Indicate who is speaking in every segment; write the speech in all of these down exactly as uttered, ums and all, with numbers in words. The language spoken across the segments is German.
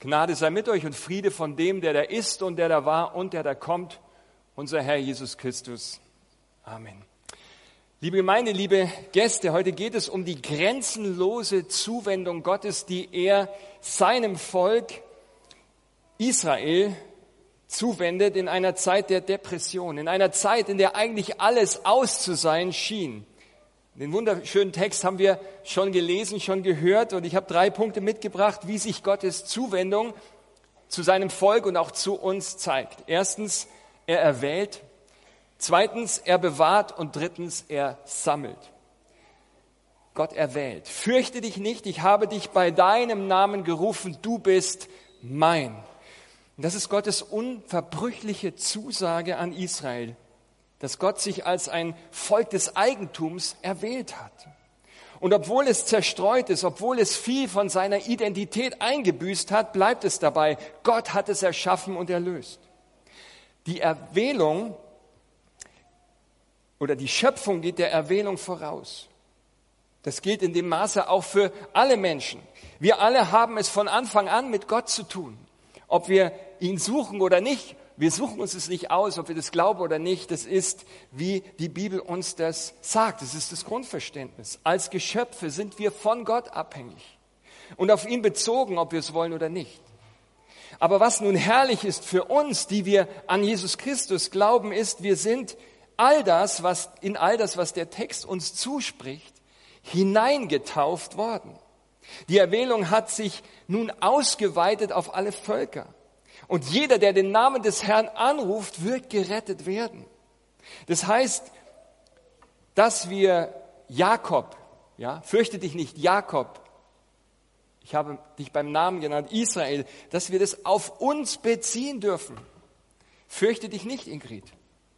Speaker 1: Gnade sei mit euch und Friede von dem, der da ist und der da war und der da kommt, unser Herr Jesus Christus. Amen. Liebe Gemeinde, liebe Gäste, heute geht es um die grenzenlose Zuwendung Gottes, die er seinem Volk Israel zuwendet in einer Zeit der Depression, in einer Zeit, in der eigentlich alles aus zu sein schien. Den wunderschönen Text haben wir schon gelesen, schon gehört und ich habe drei Punkte mitgebracht, wie sich Gottes Zuwendung zu seinem Volk und auch zu uns zeigt. Erstens, er erwählt. Zweitens, er bewahrt und drittens, er sammelt. Gott erwählt. Fürchte dich nicht, ich habe dich bei deinem Namen gerufen, du bist mein. Und das ist Gottes unverbrüchliche Zusage an Israel, dass Gott sich als ein Volk des Eigentums erwählt hat. Und obwohl es zerstreut ist, obwohl es viel von seiner Identität eingebüßt hat, bleibt es dabei. Gott hat es erschaffen und erlöst. Die Erwählung oder die Schöpfung geht der Erwählung voraus. Das gilt in dem Maße auch für alle Menschen. Wir alle haben es von Anfang an mit Gott zu tun. Ob wir ihn suchen oder nicht, wir suchen uns es nicht aus, ob wir das glauben oder nicht, das ist, wie die Bibel uns das sagt. Das ist das Grundverständnis. Als Geschöpfe sind wir von Gott abhängig und auf ihn bezogen, ob wir es wollen oder nicht. Aber was nun herrlich ist für uns, die wir an Jesus Christus glauben, ist, wir sind all das, was, in all das, was der Text uns zuspricht, hineingetauft worden. Die Erwählung hat sich nun ausgeweitet auf alle Völker. Und jeder, der den Namen des Herrn anruft, wird gerettet werden. Das heißt, dass wir Jakob, ja, fürchte dich nicht, Jakob, ich habe dich beim Namen genannt, Israel, dass wir das auf uns beziehen dürfen. Fürchte dich nicht, Ingrid.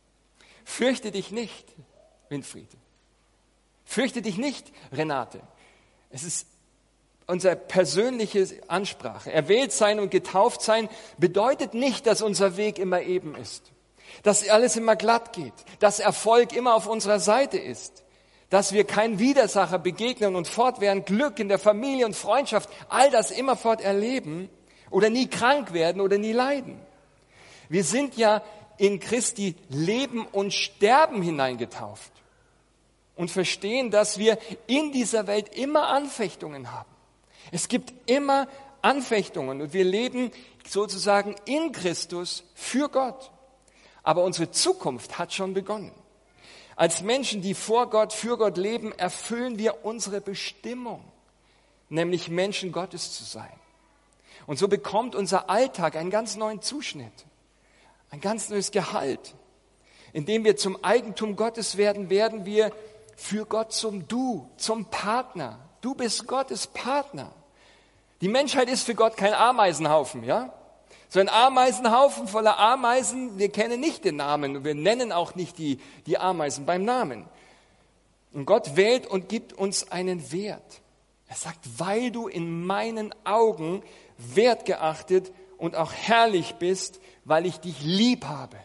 Speaker 1: Fürchte dich nicht, Winfried. Fürchte dich nicht, Renate. Es ist unsere persönliche Ansprache. Erwählt sein und getauft sein bedeutet nicht, dass unser Weg immer eben ist, dass alles immer glatt geht, dass Erfolg immer auf unserer Seite ist, dass wir kein Widersacher begegnen und fortwährend Glück in der Familie und Freundschaft, all das immerfort erleben oder nie krank werden oder nie leiden. Wir sind ja in Christi Leben und Sterben hineingetauft und verstehen, dass wir in dieser Welt immer Anfechtungen haben. Es gibt immer Anfechtungen und wir leben sozusagen in Christus für Gott. Aber unsere Zukunft hat schon begonnen. Als Menschen, die vor Gott, für Gott leben, erfüllen wir unsere Bestimmung, nämlich Menschen Gottes zu sein. Und so bekommt unser Alltag einen ganz neuen Zuschnitt, ein ganz neues Gehalt. Indem wir zum Eigentum Gottes werden, werden wir für Gott zum Du, zum Partner. Du bist Gottes Partner. Die Menschheit ist für Gott kein Ameisenhaufen, ja? So ein Ameisenhaufen voller Ameisen, wir kennen nicht den Namen und wir nennen auch nicht die, die Ameisen beim Namen. Und Gott wählt und gibt uns einen Wert. Er sagt, weil du in meinen Augen wertgeachtet und auch herrlich bist, weil ich dich lieb habe.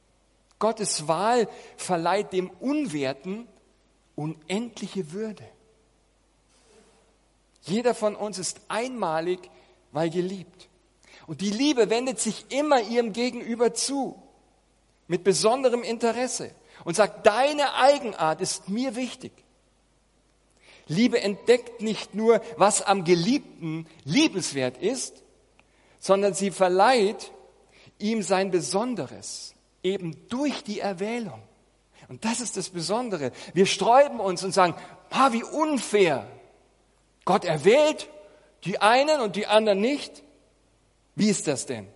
Speaker 1: Gottes Wahl verleiht dem Unwerten unendliche Würde. Jeder von uns ist einmalig, weil geliebt. Und die Liebe wendet sich immer ihrem Gegenüber zu, mit besonderem Interesse und sagt, deine Eigenart ist mir wichtig. Liebe entdeckt nicht nur, was am Geliebten liebenswert ist, sondern sie verleiht ihm sein Besonderes, eben durch die Erwählung. Und das ist das Besondere. Wir sträuben uns und sagen, ah, wie unfair. Gott erwählt die einen und die anderen nicht. Wie ist das denn?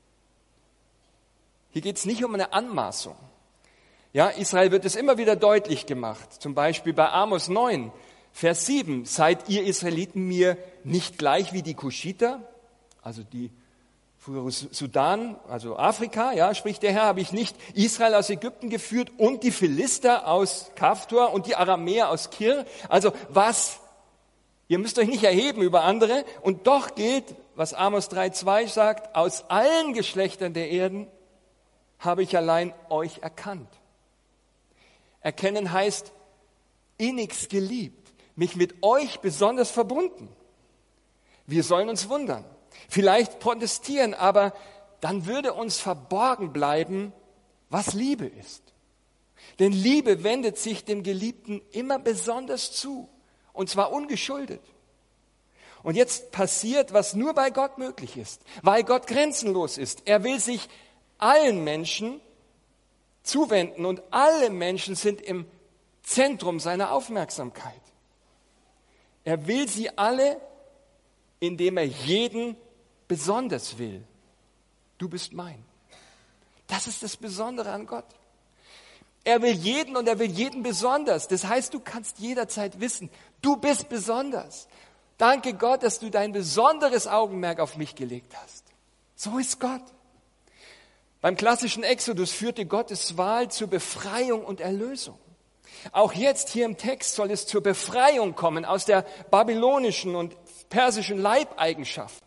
Speaker 1: Hier geht es nicht um eine Anmaßung. Ja, Israel wird es immer wieder deutlich gemacht. Zum Beispiel bei Amos neun, Vers sieben. Seid ihr Israeliten mir nicht gleich wie die Kuschiter? Also die frühere Sudan, also Afrika, ja, spricht der Herr, habe ich nicht Israel aus Ägypten geführt und die Philister aus Kaftor und die Aramäer aus Kir? Also was? Ihr müsst euch nicht erheben über andere und doch gilt, was Amos drei zwei sagt, aus allen Geschlechtern der Erden habe ich allein euch erkannt. Erkennen heißt innigst geliebt, mich mit euch besonders verbunden. Wir sollen uns wundern. vielleicht protestieren, aber dann würde uns verborgen bleiben, was Liebe ist. Denn Liebe wendet sich dem Geliebten immer besonders zu, und zwar ungeschuldet. Und jetzt passiert, was nur bei Gott möglich ist, weil Gott grenzenlos ist. Er will sich allen Menschen zuwenden und alle Menschen sind im Zentrum seiner Aufmerksamkeit. Er will sie alle, indem er jeden besonders will. Du bist mein. Das ist das Besondere an Gott. Er will jeden und er will jeden besonders. Das heißt, du kannst jederzeit wissen, du bist besonders. Danke Gott, dass du dein besonderes Augenmerk auf mich gelegt hast. So ist Gott. Beim klassischen Exodus führte Gottes Wahl zur Befreiung und Erlösung. Auch jetzt hier im Text soll es zur Befreiung kommen aus der babylonischen und persischen Leibeigenschaft.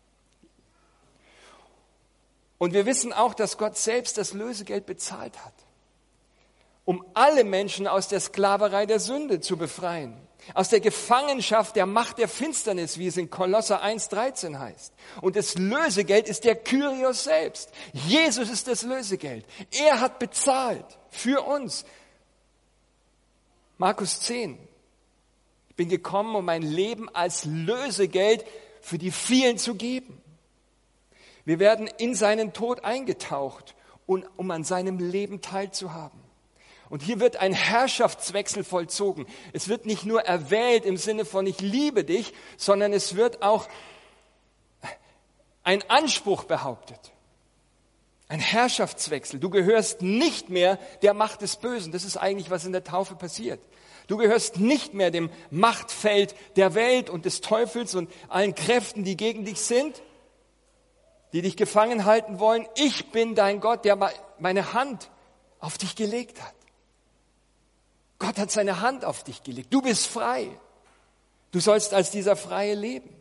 Speaker 1: Und wir wissen auch, dass Gott selbst das Lösegeld bezahlt hat, um alle Menschen aus der Sklaverei der Sünde zu befreien, aus der Gefangenschaft der Macht der Finsternis, wie es in Kolosser eins dreizehn heißt. Und das Lösegeld ist der Kyrios selbst. Jesus ist das Lösegeld. Er hat bezahlt für uns. Markus zehn. Ich bin gekommen, um mein Leben als Lösegeld für die vielen zu geben. Wir werden in seinen Tod eingetaucht, um an seinem Leben teilzuhaben. Und hier wird ein Herrschaftswechsel vollzogen. Es wird nicht nur erwählt im Sinne von ich liebe dich, sondern es wird auch ein Anspruch behauptet. Ein Herrschaftswechsel. Du gehörst nicht mehr der Macht des Bösen. Das ist eigentlich, was in der Taufe passiert. Du gehörst nicht mehr dem Machtfeld der Welt und des Teufels und allen Kräften, die gegen dich sind, die dich gefangen halten wollen. Ich bin dein Gott, der meine Hand auf dich gelegt hat. Gott hat seine Hand auf dich gelegt. Du bist frei. Du sollst als dieser Freie leben.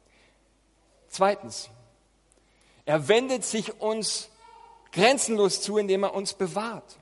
Speaker 1: Zweitens, er wendet sich uns grenzenlos zu, indem er uns bewahrt.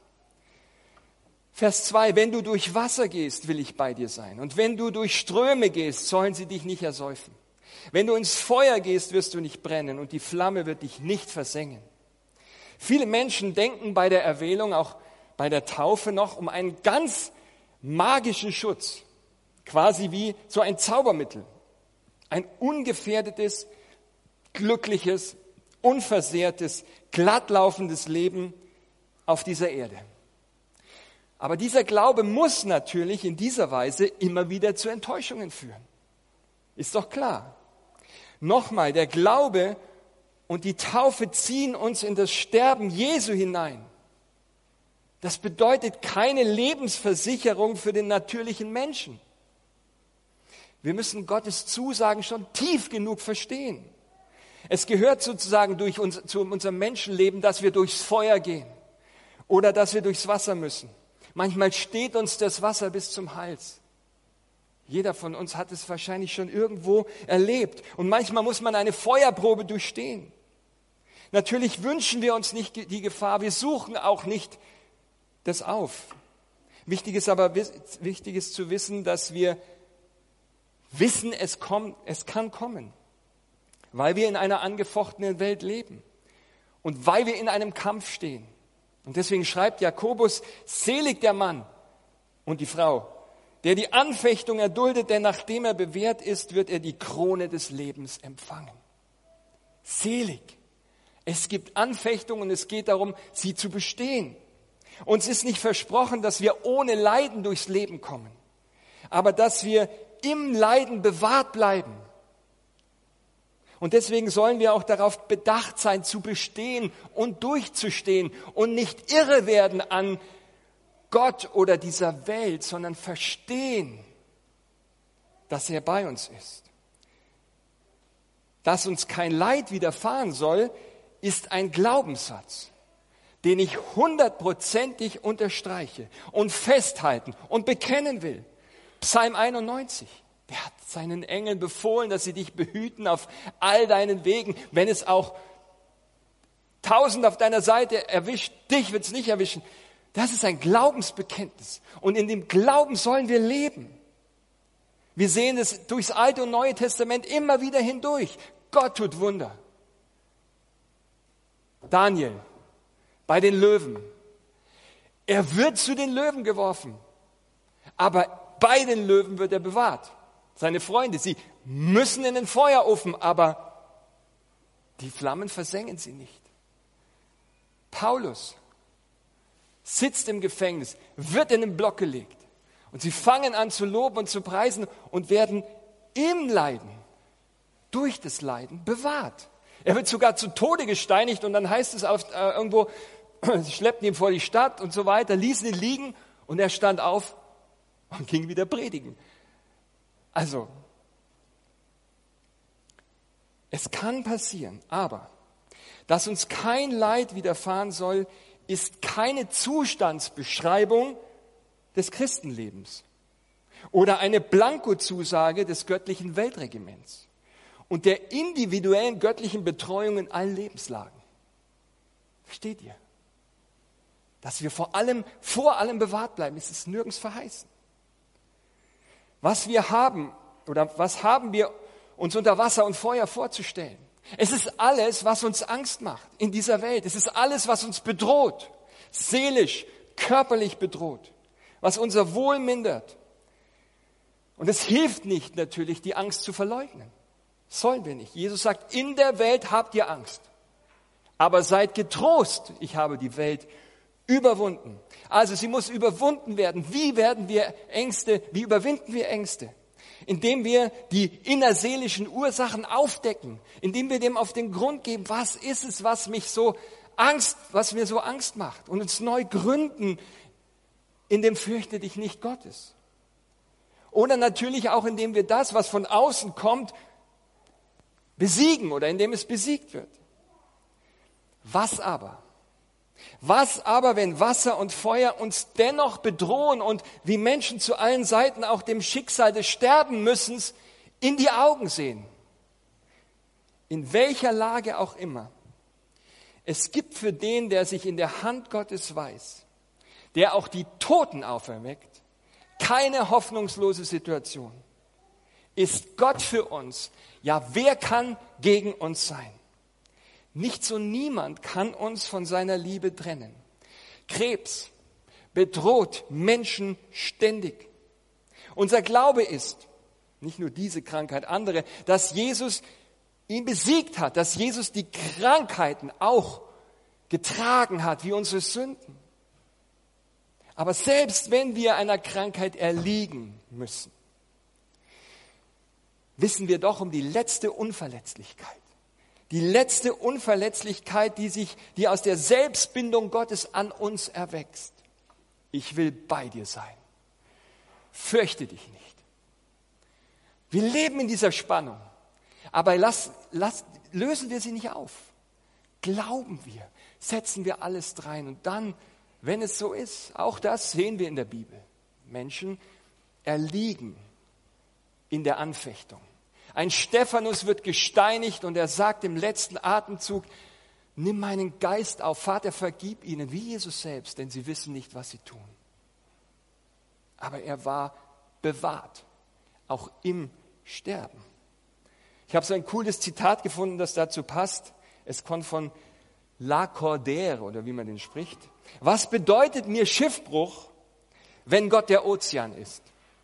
Speaker 1: Vers zwei, wenn du durch Wasser gehst, will ich bei dir sein. Und wenn du durch Ströme gehst, sollen sie dich nicht ersäufen. Wenn du ins Feuer gehst, wirst du nicht brennen und die Flamme wird dich nicht versengen. Viele Menschen denken bei der Erwählung, auch bei der Taufe noch, um einen ganz magischen Schutz, quasi wie so ein Zaubermittel. Ein ungefährdetes, glückliches, unversehrtes, glattlaufendes Leben auf dieser Erde. Aber dieser Glaube muss natürlich in dieser Weise immer wieder zu Enttäuschungen führen. Ist doch klar. Nochmal, der Glaube und die Taufe ziehen uns in das Sterben Jesu hinein. Das bedeutet keine Lebensversicherung für den natürlichen Menschen. Wir müssen Gottes Zusagen schon tief genug verstehen. Es gehört sozusagen durch uns, zu unserem Menschenleben, dass wir durchs Feuer gehen oder dass wir durchs Wasser müssen. Manchmal steht uns das Wasser bis zum Hals. Jeder von uns hat es wahrscheinlich schon irgendwo erlebt. Und manchmal muss man eine Feuerprobe durchstehen. Natürlich wünschen wir uns nicht die Gefahr, wir suchen auch nicht das auf. Wichtig ist aber wichtig ist zu wissen, dass wir wissen, es kommt, es kann kommen, weil wir in einer angefochtenen Welt leben und weil wir in einem Kampf stehen. Und deswegen schreibt Jakobus, selig der Mann und die Frau, der die Anfechtung erduldet, denn nachdem er bewährt ist, wird er die Krone des Lebens empfangen. Selig. Es gibt Anfechtung und es geht darum, sie zu bestehen. Uns ist nicht versprochen, dass wir ohne Leiden durchs Leben kommen, aber dass wir im Leiden bewahrt bleiben. Und deswegen sollen wir auch darauf bedacht sein, zu bestehen und durchzustehen und nicht irre werden an Gott oder dieser Welt, sondern verstehen, dass er bei uns ist. Dass uns kein Leid widerfahren soll, ist ein Glaubenssatz, den ich hundertprozentig unterstreiche und festhalten und bekennen will. Psalm einundneunzig. Der hat seinen Engeln befohlen, dass sie dich behüten auf all deinen Wegen. Wenn es auch tausend auf deiner Seite erwischt, dich wird es nicht erwischen. Das ist ein Glaubensbekenntnis. Und in dem Glauben sollen wir leben. Wir sehen es durchs Alte und Neue Testament immer wieder hindurch. Gott tut Wunder. Daniel bei den Löwen. Er wird zu den Löwen geworfen. Aber bei den Löwen wird er bewahrt. Seine Freunde, sie müssen in den Feuerofen, aber die Flammen versengen sie nicht. Paulus sitzt im Gefängnis, wird in den Block gelegt. Und sie fangen an zu loben und zu preisen und werden im Leiden, durch das Leiden bewahrt. Er wird sogar zu Tode gesteinigt und dann heißt es auf, äh, irgendwo, sie schleppten ihn vor die Stadt und so weiter, ließen ihn liegen und er stand auf und ging wieder predigen. Also, es kann passieren, aber dass uns kein Leid widerfahren soll, ist keine Zustandsbeschreibung des Christenlebens oder eine Blankozusage des göttlichen Weltregiments und der individuellen göttlichen Betreuung in allen Lebenslagen. Versteht ihr? Dass wir vor allem, vor allem bewahrt bleiben, ist es nirgends verheißen. Was wir haben oder was haben wir uns unter Wasser und Feuer vorzustellen? Es ist alles, was uns Angst macht in dieser Welt. Es ist alles, was uns bedroht, seelisch, körperlich bedroht, was unser Wohl mindert. Und es hilft nicht natürlich, die Angst zu verleugnen. Sollen wir nicht. Jesus sagt, in der Welt habt ihr Angst. Aber seid getrost, ich habe die Welt überwunden. Also sie muss überwunden werden. Wie werden wir Ängste, wie überwinden wir Ängste? Indem wir die innerseelischen Ursachen aufdecken, indem wir dem auf den Grund geben, was ist es, was mich so Angst, was mir so Angst macht und uns neu gründen in dem Fürchte dich nicht Gottes. Oder natürlich auch, indem wir das, was von außen kommt, besiegen oder indem es besiegt wird. Was aber? Was aber, wenn Wasser und Feuer uns dennoch bedrohen und wie Menschen zu allen Seiten auch dem Schicksal des Sterbenmüssens in die Augen sehen? In welcher Lage auch immer. Es gibt für den, der sich in der Hand Gottes weiß, der auch die Toten auferweckt, keine hoffnungslose Situation. Ist Gott für uns? Ja, wer kann gegen uns sein? Nichts und niemand kann uns von seiner Liebe trennen. Krebs bedroht Menschen ständig. Unser Glaube ist, nicht nur diese Krankheit, andere, dass Jesus ihn besiegt hat, dass Jesus die Krankheiten auch getragen hat, wie unsere Sünden. Aber selbst wenn wir einer Krankheit erliegen müssen, wissen wir doch um die letzte Unverletzlichkeit. Die letzte Unverletzlichkeit, die sich, die aus der Selbstbindung Gottes an uns erwächst. Ich will bei dir sein. Fürchte dich nicht. Wir leben in dieser Spannung. Aber lass, lass, lösen wir sie nicht auf. Glauben wir, setzen wir alles drein. Und dann, wenn es so ist, auch das sehen wir in der Bibel. Menschen erliegen in der Anfechtung. Ein Stephanus wird gesteinigt und er sagt im letzten Atemzug, nimm meinen Geist auf, Vater, vergib ihnen, wie Jesus selbst, denn sie wissen nicht, was sie tun. Aber er war bewahrt, auch im Sterben. Ich habe so ein cooles Zitat gefunden, das dazu passt. Es kommt von Lacordaire, oder wie man den spricht. Was bedeutet mir Schiffbruch, wenn Gott der Ozean ist?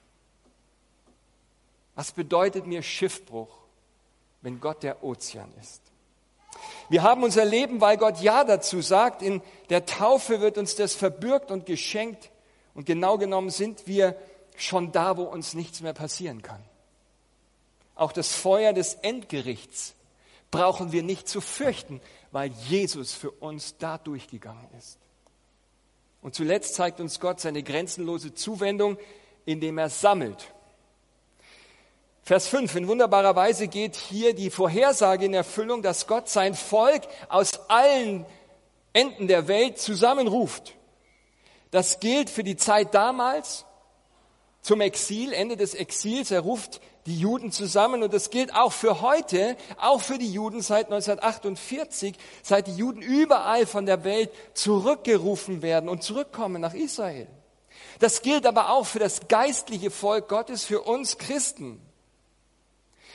Speaker 1: Was bedeutet mir Schiffbruch, wenn Gott der Ozean ist? Wir haben unser Leben, weil Gott Ja dazu sagt. In der Taufe wird uns das verbürgt und geschenkt. Und genau genommen sind wir schon da, wo uns nichts mehr passieren kann. Auch das Feuer des Endgerichts brauchen wir nicht zu fürchten, weil Jesus für uns da durchgegangen ist. Und zuletzt zeigt uns Gott seine grenzenlose Zuwendung, indem er sammelt. Vers fünf, in wunderbarer Weise geht hier die Vorhersage in Erfüllung, dass Gott sein Volk aus allen Enden der Welt zusammenruft. Das gilt für die Zeit damals, zum Exil, Ende des Exils. Er ruft die Juden zusammen und das gilt auch für heute, auch für die Juden seit neunzehnhundertachtundvierzig, seit die Juden überall von der Welt zurückgerufen werden und zurückkommen nach Israel. Das gilt aber auch für das geistliche Volk Gottes, für uns Christen.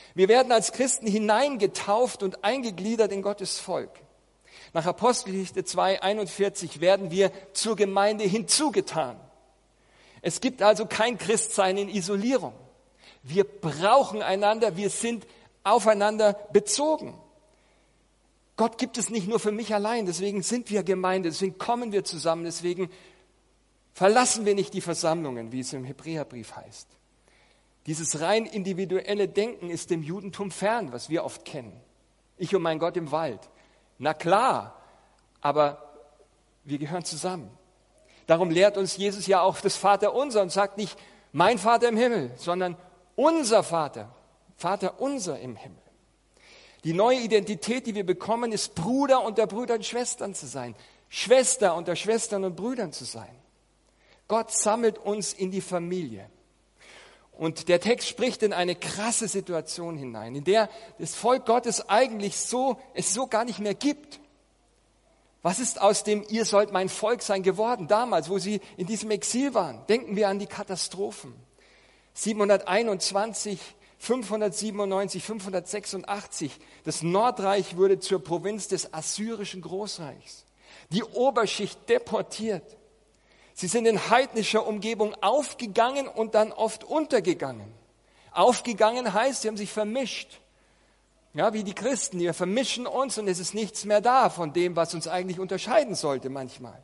Speaker 1: Wir werden als Christen hineingetauft und eingegliedert in Gottes Volk. Nach Apostelgeschichte zwei einundvierzig werden wir zur Gemeinde hinzugetan. Es gibt also kein Christsein in Isolierung. Wir brauchen einander, wir sind aufeinander bezogen. Gott gibt es nicht nur für mich allein, deswegen sind wir Gemeinde, deswegen kommen wir zusammen, deswegen verlassen wir nicht die Versammlungen, wie es im Hebräerbrief heißt. Dieses rein individuelle Denken ist dem Judentum fern, was wir oft kennen. Ich und mein Gott im Wald. Na klar, aber wir gehören zusammen. Darum lehrt uns Jesus ja auch das Vaterunser und sagt nicht, mein Vater im Himmel, sondern unser Vater, Vater unser im Himmel. Die neue Identität, die wir bekommen, ist Bruder unter Brüdern und Schwestern zu sein, Schwester unter Schwestern und Brüdern zu sein. Gott sammelt uns in die Familie. Und der Text spricht in eine krasse Situation hinein, in der das Volk Gottes eigentlich so, es so gar nicht mehr gibt. Was ist aus dem ihr sollt mein Volk sein geworden damals, wo sie in diesem Exil waren? Denken wir an die Katastrophen. siebenhunderteinundzwanzig, fünfhundertsiebenundneunzig, fünfhundertsechsundachtzig. Das Nordreich wurde zur Provinz des assyrischen Großreichs. Die Oberschicht deportiert. Sie sind in heidnischer Umgebung aufgegangen und dann oft untergegangen. Aufgegangen heißt, sie haben sich vermischt. Ja, wie die Christen, wir vermischen uns und es ist nichts mehr da von dem, was uns eigentlich unterscheiden sollte manchmal.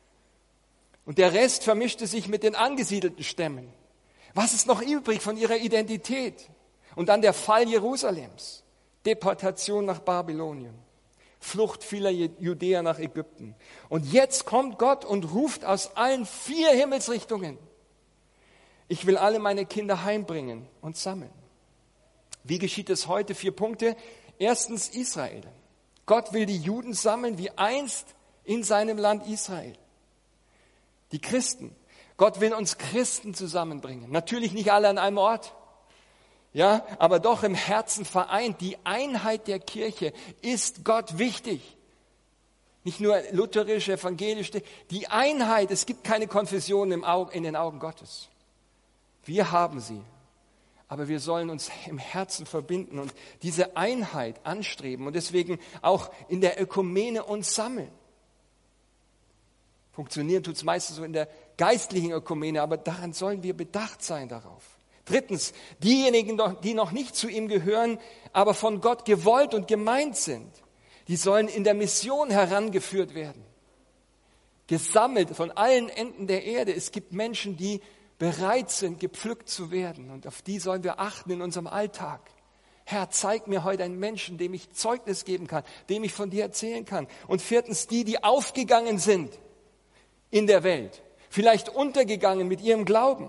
Speaker 1: Und der Rest vermischte sich mit den angesiedelten Stämmen. Was ist noch übrig von ihrer Identität? Und dann der Fall Jerusalems, Deportation nach Babylonien. Flucht vieler Judäer nach Ägypten. Und jetzt kommt Gott und ruft aus allen vier Himmelsrichtungen: Ich will alle meine Kinder heimbringen und sammeln. Wie geschieht es heute? Vier Punkte. Erstens Israel. Gott will die Juden sammeln wie einst in seinem Land Israel. Die Christen. Gott will uns Christen zusammenbringen. Natürlich nicht alle an einem Ort. Ja, aber doch im Herzen vereint. Die Einheit der Kirche ist Gott wichtig. Nicht nur lutherisch, evangelisch, die Einheit. Es gibt keine Konfession im Auge, in den Augen Gottes. Wir haben sie, aber wir sollen uns im Herzen verbinden und diese Einheit anstreben und deswegen auch in der Ökumene uns sammeln. Funktionieren tut es meistens so in der geistlichen Ökumene, aber daran sollen wir bedacht sein darauf. Drittens, diejenigen, die noch nicht zu ihm gehören, aber von Gott gewollt und gemeint sind, die sollen in der Mission herangeführt werden. Gesammelt von allen Enden der Erde. Es gibt Menschen, die bereit sind, gepflückt zu werden. Und auf die sollen wir achten in unserem Alltag. Herr, zeig mir heute einen Menschen, dem ich Zeugnis geben kann, dem ich von dir erzählen kann. Und viertens, die, die aufgegangen sind in der Welt, vielleicht untergegangen mit ihrem Glauben,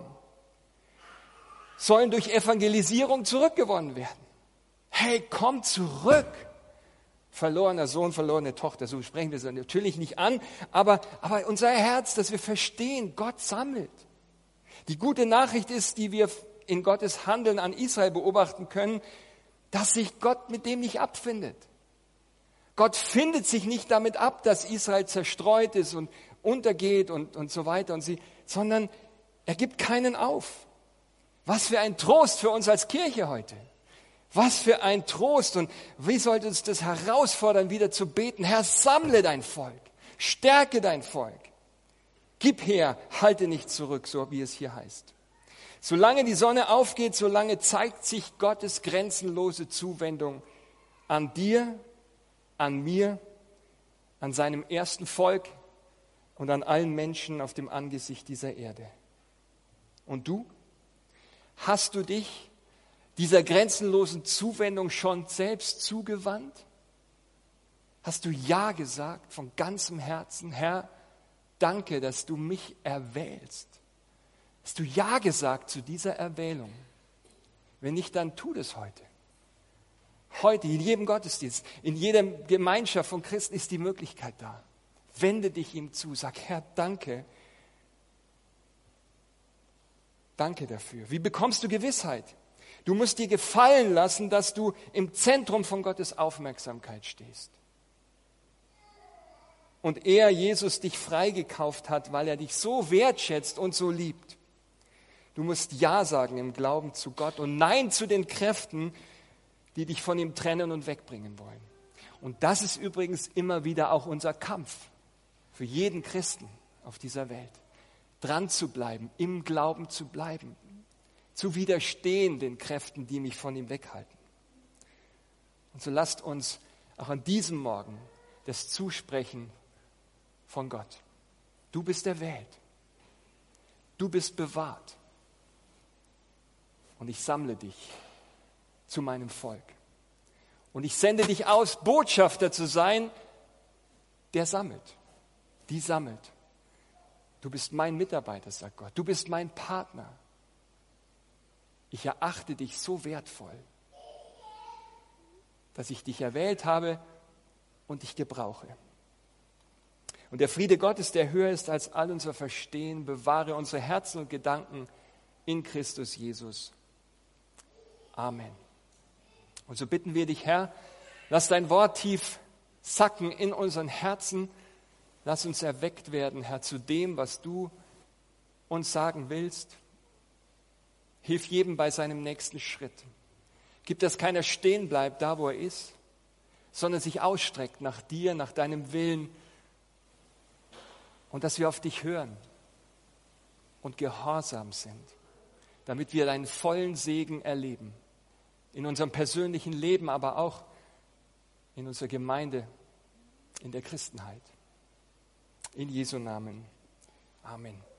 Speaker 1: sollen durch Evangelisierung zurückgewonnen werden. Hey, komm zurück! Verlorener Sohn, verlorene Tochter, so sprechen wir es natürlich nicht an, aber, aber unser Herz, dass wir verstehen, Gott sammelt. Die gute Nachricht ist, die wir in Gottes Handeln an Israel beobachten können, dass sich Gott mit dem nicht abfindet. Gott findet sich nicht damit ab, dass Israel zerstreut ist und untergeht und, und so weiter, und sie, sondern er gibt keinen auf. Was für ein Trost für uns als Kirche heute. Was für ein Trost. Und wie sollte uns das herausfordern, wieder zu beten? Herr, sammle dein Volk. Stärke dein Volk. Gib her, halte nicht zurück, so wie es hier heißt. Solange die Sonne aufgeht, solange zeigt sich Gottes grenzenlose Zuwendung an dir, an mir, an seinem ersten Volk und an allen Menschen auf dem Angesicht dieser Erde. Und du? Hast du dich dieser grenzenlosen Zuwendung schon selbst zugewandt? Hast du Ja gesagt von ganzem Herzen? Herr, danke, dass du mich erwählst. Hast du Ja gesagt zu dieser Erwählung? Wenn nicht, dann tu das heute. Heute, in jedem Gottesdienst, in jeder Gemeinschaft von Christen ist die Möglichkeit da. Wende dich ihm zu, sag, Herr, danke. Danke dafür. Wie bekommst du Gewissheit? Du musst dir gefallen lassen, dass du im Zentrum von Gottes Aufmerksamkeit stehst. Und er, Jesus, dich freigekauft hat, weil er dich so wertschätzt und so liebt. Du musst Ja sagen im Glauben zu Gott und Nein zu den Kräften, die dich von ihm trennen und wegbringen wollen. Und das ist übrigens immer wieder auch unser Kampf für jeden Christen auf dieser Welt. Dran zu bleiben, im Glauben zu bleiben, zu widerstehen den Kräften, die mich von ihm weghalten. Und so lasst uns auch an diesem Morgen das Zusprechen von Gott. Du bist erwählt. Du bist bewahrt. Und ich sammle dich zu meinem Volk. Und ich sende dich aus, Botschafter zu sein, der sammelt. Die sammelt. Du bist mein Mitarbeiter, sagt Gott. Du bist mein Partner. Ich erachte dich so wertvoll, dass ich dich erwählt habe und dich gebrauche. Und der Friede Gottes, der höher ist als all unser Verstehen, bewahre unsere Herzen und Gedanken in Christus Jesus. Amen. Und so bitten wir dich, Herr, lass dein Wort tief sacken in unseren Herzen. Lass uns erweckt werden, Herr, zu dem, was du uns sagen willst. Hilf jedem bei seinem nächsten Schritt. Gib, dass keiner stehen bleibt, da wo er ist, sondern sich ausstreckt nach dir, nach deinem Willen. Und dass wir auf dich hören und gehorsam sind, damit wir deinen vollen Segen erleben. In unserem persönlichen Leben, aber auch in unserer Gemeinde, in der Christenheit. In Jesu Namen. Amen.